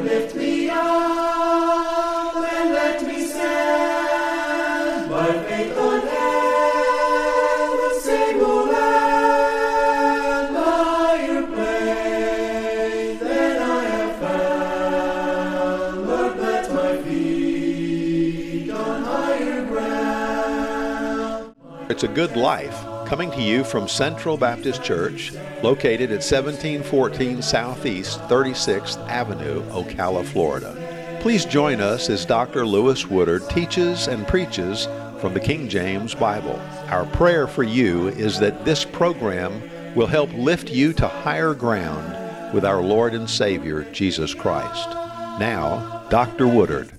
lift me up and let me stand by faith on heaven's stable land, higher place than I have found. Lord, plant my feet on higher ground. It's a Good Life, coming to you from Central Baptist Church, located at 1714 Southeast 36th Avenue, Ocala, Florida. Please join us as Dr. Lewis Woodard teaches and preaches from the King James Bible. Our prayer for you is that this program will help lift you to higher ground with our Lord and Savior, Jesus Christ. Now, Dr. Woodard.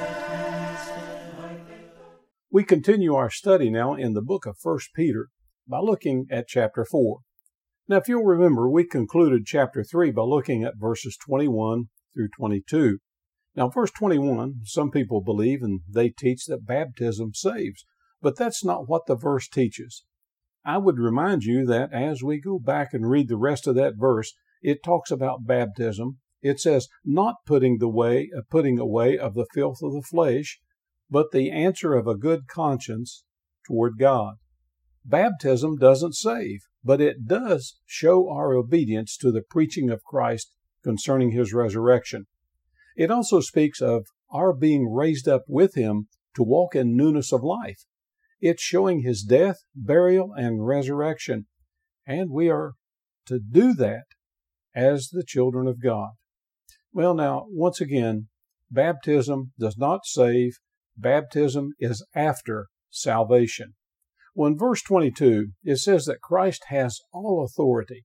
We continue our study now in the book of 1 Peter by looking at chapter 4. Now, if you'll remember, we concluded chapter 3 by looking at verses 21 through 22. Now, verse 21, some people believe and they teach that baptism saves, but that's not what the verse teaches. I would remind you that as we go back and read the rest of that verse, it talks about baptism. It says, not putting away of the filth of the flesh, but the answer of a good conscience toward God. Baptism doesn't save, but it does show our obedience to the preaching of Christ concerning His resurrection. It also speaks of our being raised up with Him to walk in newness of life. It's showing His death, burial, and resurrection, and we are to do that as the children of God. Well, now, once again, baptism does not save. Baptism is after salvation. Well, in verse 22, it says that Christ has all authority.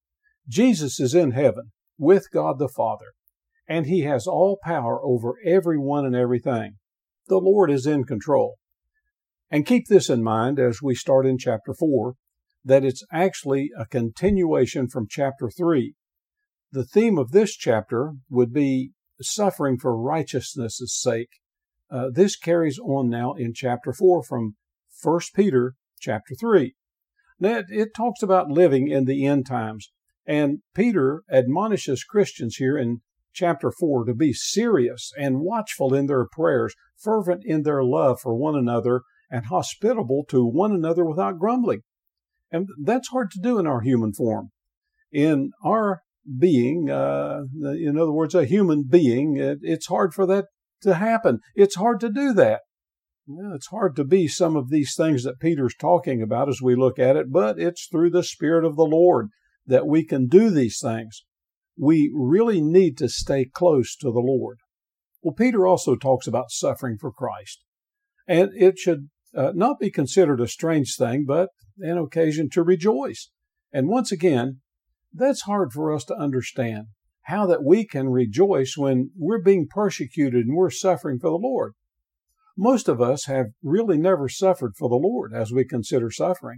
Jesus is in heaven with God the Father, and He has all power over everyone and everything. The Lord is in control. And keep this in mind as we start in chapter 4, that it's actually a continuation from chapter 3. The theme of this chapter would be suffering for righteousness' sake. This carries on now in chapter 4 from 1 Peter chapter 3. Now, it talks about living in the end times, and Peter admonishes Christians here in chapter 4 to be serious and watchful in their prayers, fervent in their love for one another, and hospitable to one another without grumbling. And that's hard to do in our human form. In our being, in other words, a human being, it's hard for that to happen. It's hard to do that. Well, it's hard to be some of these things that Peter's talking about as we look at it, but it's through the Spirit of the Lord that we can do these things. We really need to stay close to the Lord. Well, Peter also talks about suffering for Christ, and it should not be considered a strange thing, but an occasion to rejoice. And once again, that's hard for us to understand, how that we can rejoice when we're being persecuted and we're suffering for the Lord. Most of us have really never suffered for the Lord as we consider suffering.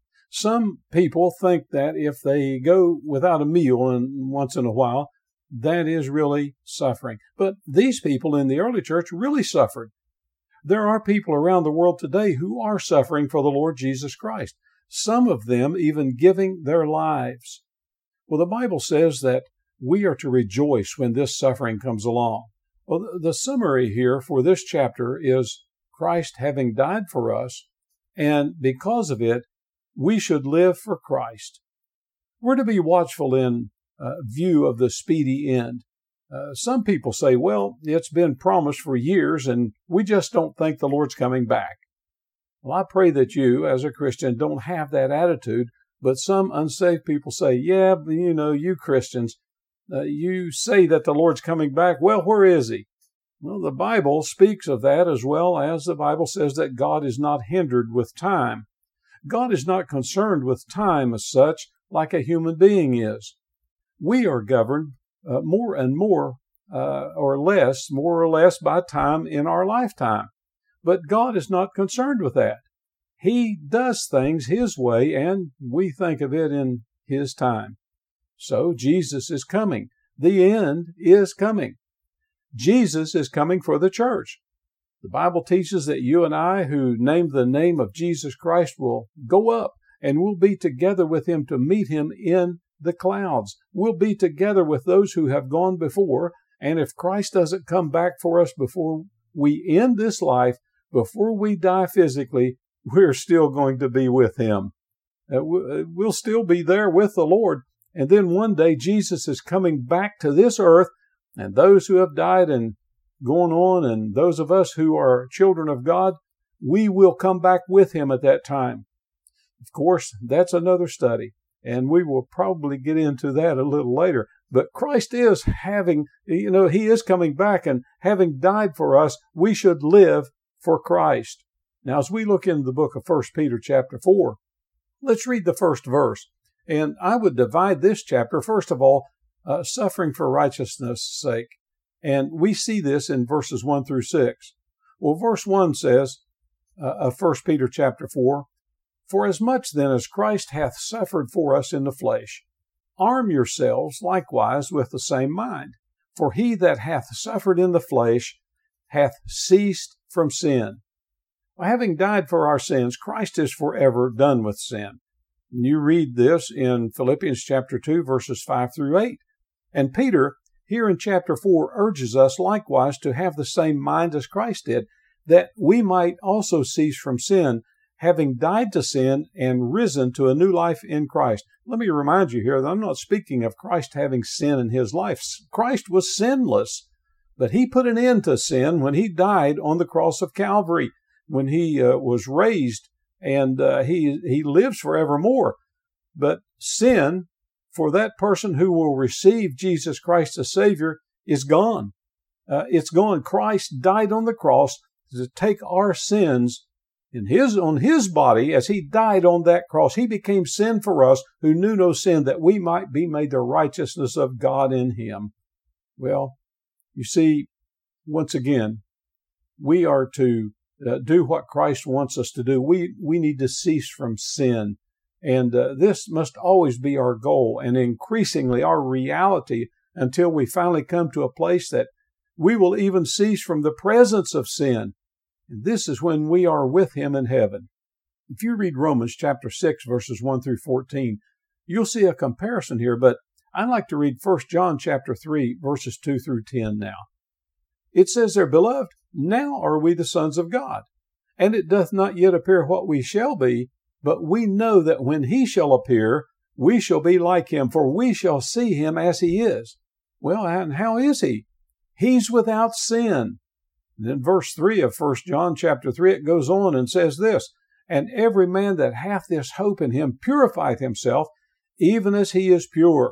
Some people think that if they go without a meal once in a while, that is really suffering. But these people in the early church really suffered. There are people around the world today who are suffering for the Lord Jesus Christ, some of them even giving their lives. Well, the Bible says that we are to rejoice when this suffering comes along. Well, the summary here for this chapter is Christ having died for us, and because of it, we should live for Christ. We're to be watchful in view of the speedy end. Some people say, well, it's been promised for years, and we just don't think the Lord's coming back. Well, I pray that you, as a Christian, don't have that attitude, but some unsaved people say, yeah, you Christians, you say that the Lord's coming back. Well, where is He? Well, the Bible speaks of that, as well as the Bible says that God is not hindered with time. God is not concerned with time as such, like a human being is. We are governed more or less by time in our lifetime. But God is not concerned with that. He does things His way, and we think of it in His time. So Jesus is coming. The end is coming. Jesus is coming for the church. The Bible teaches that you and I who name the name of Jesus Christ will go up and we'll be together with Him to meet Him in the clouds. We'll be together with those who have gone before, And if Christ doesn't come back for us before we end this life, before we die physically, we're still going to be with Him. We'll still be there with the Lord. And then one day Jesus is coming back to this earth, and those who have died and gone on, and those of us who are children of God, we will come back with Him at that time. Of course, that's another study, and we will probably get into that a little later. But Christ is He is coming back, and having died for us, we should live for Christ. Now, as we look into the book of 1 Peter chapter 4, let's read the first verse. And I would divide this chapter, first of all, suffering for righteousness' sake. And we see this in verses 1 through 6. Well, verse 1 says of 1 Peter chapter 4, "For as much then as Christ hath suffered for us in the flesh, arm yourselves likewise with the same mind. For he that hath suffered in the flesh hath ceased from sin." Well, having died for our sins, Christ is forever done with sin. You read this in Philippians chapter 2, verses 5 through 8. And Peter, here in chapter 4, urges us likewise to have the same mind as Christ did, that we might also cease from sin, having died to sin and risen to a new life in Christ. Let me remind you here that I'm not speaking of Christ having sin in His life. Christ was sinless, but He put an end to sin when He died on the cross of Calvary, when He was raised, and He lives forevermore. But sin, for that person who will receive Jesus Christ as Savior, is gone. It's gone. Christ died on the cross to take our sins on His body. As He died on that cross, He became sin for us who knew no sin, that we might be made the righteousness of God in Him. Well, you see, once again, we are to do what Christ wants us to do. We need to cease from sin. And this must always be our goal, and increasingly our reality, until we finally come to a place that we will even cease from the presence of sin. And this is when we are with Him in heaven. If you read Romans chapter 6, verses 1 through 14, you'll see a comparison here, but I'd like to read 1 John chapter 3, verses 2 through 10 now. It says there, "Beloved, now are we the sons of God, and it doth not yet appear what we shall be, but we know that when He shall appear, we shall be like Him, for we shall see Him as He is." Well, and how is He? He's without sin. And in verse 3 of 1 John chapter 3, it goes on and says this, "And every man that hath this hope in Him purifieth himself, even as He is pure.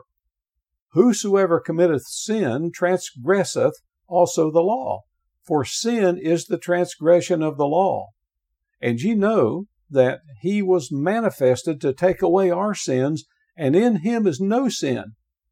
Whosoever committeth sin transgresseth also the law, for sin is the transgression of the law. And ye know that He was manifested to take away our sins, and in Him is no sin.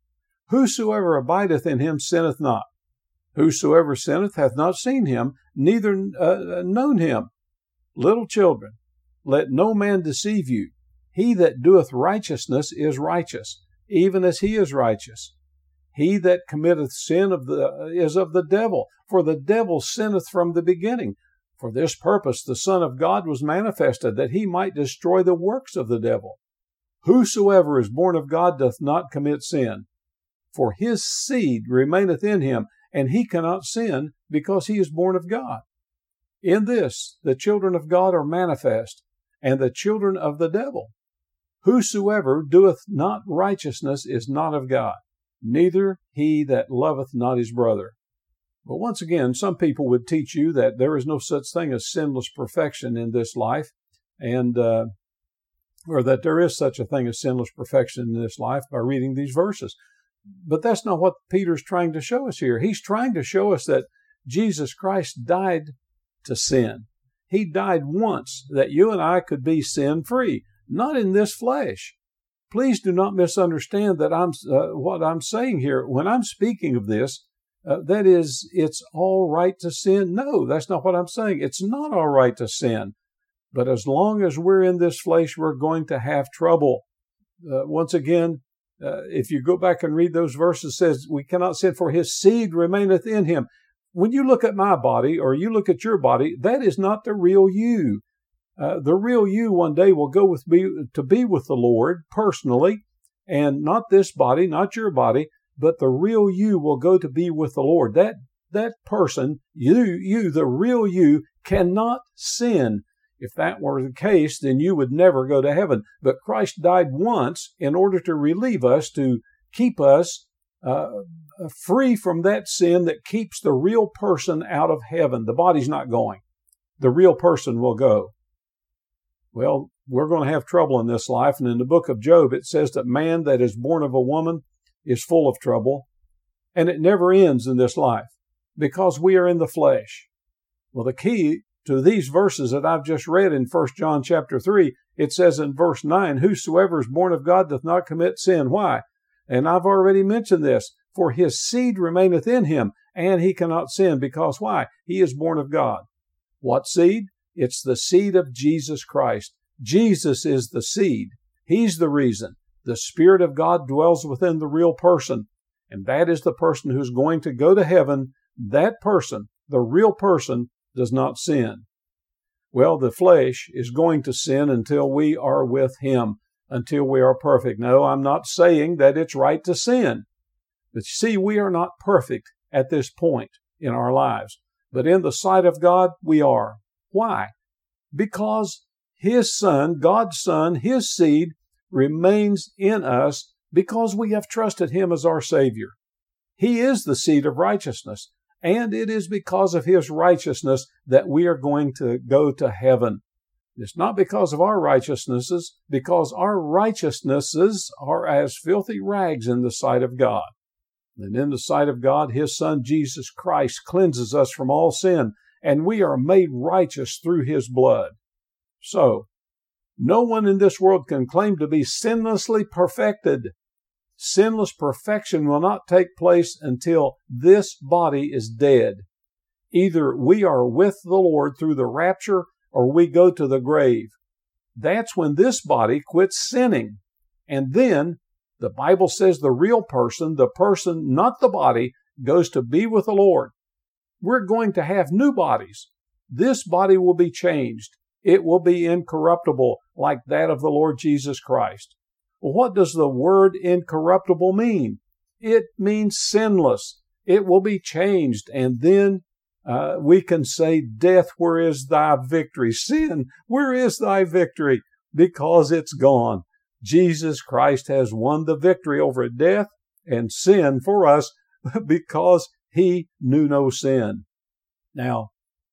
Whosoever abideth in Him sinneth not. Whosoever sinneth hath not seen Him, neither known Him. Little children, let no man deceive you. He that doeth righteousness is righteous, even as He is righteous. He that committeth sin is of the devil, for the devil sinneth from the beginning. For this purpose the Son of God was manifested, that He might destroy the works of the devil. Whosoever is born of God doth not commit sin, for his seed remaineth in him, and he cannot sin, because he is born of God. In this the children of God are manifest, and the children of the devil. Whosoever doeth not righteousness is not of God, neither he that loveth not his brother. But once again, some people would teach you that there is no such thing as sinless perfection in this life, and or that there is such a thing as sinless perfection in this life by reading these verses. But that's not what Peter's trying to show us here. He's trying to show us that Jesus Christ died to sin. He died once that you and I could be sin-free, not in this flesh. Please do not misunderstand that what I'm saying here. When I'm speaking of this, that is, it's all right to sin. No, that's not what I'm saying. It's not all right to sin. But as long as we're in this flesh, we're going to have trouble. Once again, if you go back and read those verses, it says, we cannot sin, for his seed remaineth in him. When you look at my body, or you look at your body, that is not the real you. The real you one day will go to be with the Lord personally, and not this body, not your body. but the real you will go to be with the Lord. That person, you, the real you, cannot sin. If that were the case, then you would never go to heaven. But Christ died once in order to relieve us, to keep us free from that sin that keeps the real person out of heaven. The body's not going. The real person will go. Well, we're going to have trouble in this life. And in the book of Job, it says that man that is born of a woman is full of trouble. And it never ends in this life because we are in the flesh. Well, the key to these verses that I've just read in 1 John chapter 3, it says in verse 9, whosoever is born of God doth not commit sin. Why? And I've already mentioned this. For his seed remaineth in him, and he cannot sin. Because why? He is born of God. What seed? It's the seed of Jesus Christ. Jesus is the seed. He's the reason. The Spirit of God dwells within the real person. And that is the person who's going to go to heaven. That person, the real person, does not sin. Well, the flesh is going to sin until we are with Him, until we are perfect. No, I'm not saying that it's right to sin. But see, we are not perfect at this point in our lives. But in the sight of God, we are. Why? Because His Son, God's Son, His seed, remains in us because we have trusted Him as our Savior. He is the seed of righteousness. And it is because of His righteousness that we are going to go to heaven. It's not because of our righteousnesses, because our righteousnesses are as filthy rags in the sight of God. And in the sight of God, His Son, Jesus Christ, cleanses us from all sin, and we are made righteous through His blood. So, no one in this world can claim to be sinlessly perfected. Sinless perfection will not take place until this body is dead. Either we are with the Lord through the rapture or we go to the grave. That's when this body quits sinning. And then the Bible says the real person, not the body, goes to be with the Lord. We're going to have new bodies. This body will be changed. It will be incorruptible like that of the Lord Jesus Christ. Well, what does the word incorruptible mean? It means sinless. It will be changed. And then we can say, death, where is thy victory? Sin, where is thy victory? Because it's gone. Jesus Christ has won the victory over death and sin for us because He knew no sin. Now,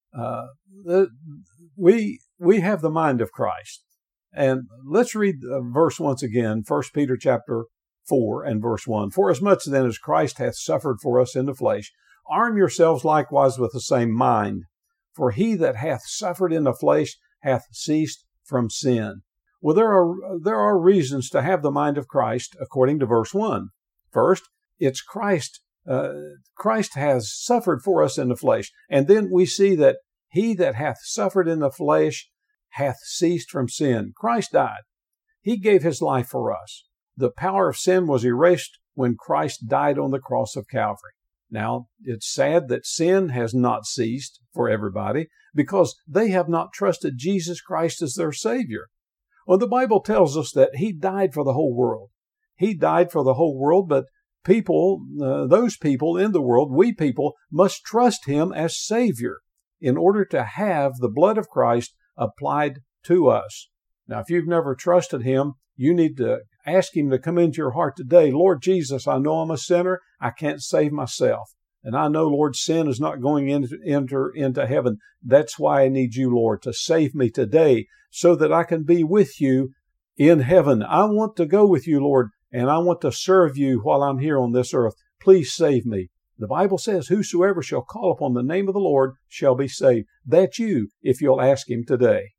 we have the mind of Christ. And let's read the verse once again, 1 Peter chapter 4 and verse 1. For as much then as Christ hath suffered for us in the flesh, arm yourselves likewise with the same mind. For he that hath suffered in the flesh hath ceased from sin. Well, there are reasons to have the mind of Christ according to verse 1. First, it's Christ. Christ has suffered for us in the flesh. And then we see that he that hath suffered in the flesh hath ceased from sin. Christ died. He gave His life for us. The power of sin was erased when Christ died on the cross of Calvary. Now, it's sad that sin has not ceased for everybody because they have not trusted Jesus Christ as their Savior. Well, the Bible tells us that He died for the whole world. He died for the whole world, but people, those people in the world, we people, must trust Him as Savior in order to have the blood of Christ applied to us. Now, if you've never trusted Him, you need to ask Him to come into your heart today. Lord Jesus, I know I'm a sinner. I can't save myself. And I know, Lord, sin is not going to enter into heaven. That's why I need You, Lord, to save me today so that I can be with You in heaven. I want to go with You, Lord, and I want to serve You while I'm here on this earth. Please save me. The Bible says, whosoever shall call upon the name of the Lord shall be saved. That's you, if you'll ask Him today.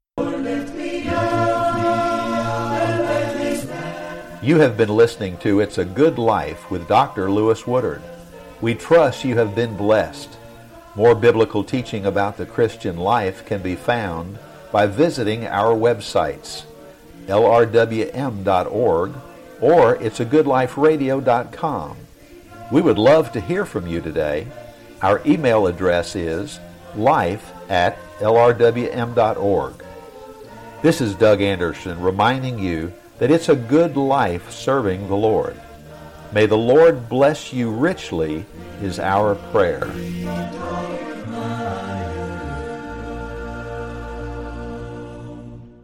You have been listening to It's a Good Life with Dr. Lewis Woodard. We trust you have been blessed. More biblical teaching about the Christian life can be found by visiting our websites, lrwm.org or it'sagoodliferadio.com. We would love to hear from you today. Our email address is life@lrwm.org. This is Doug Anderson reminding you that it's a good life serving the Lord. May the Lord bless you richly is our prayer.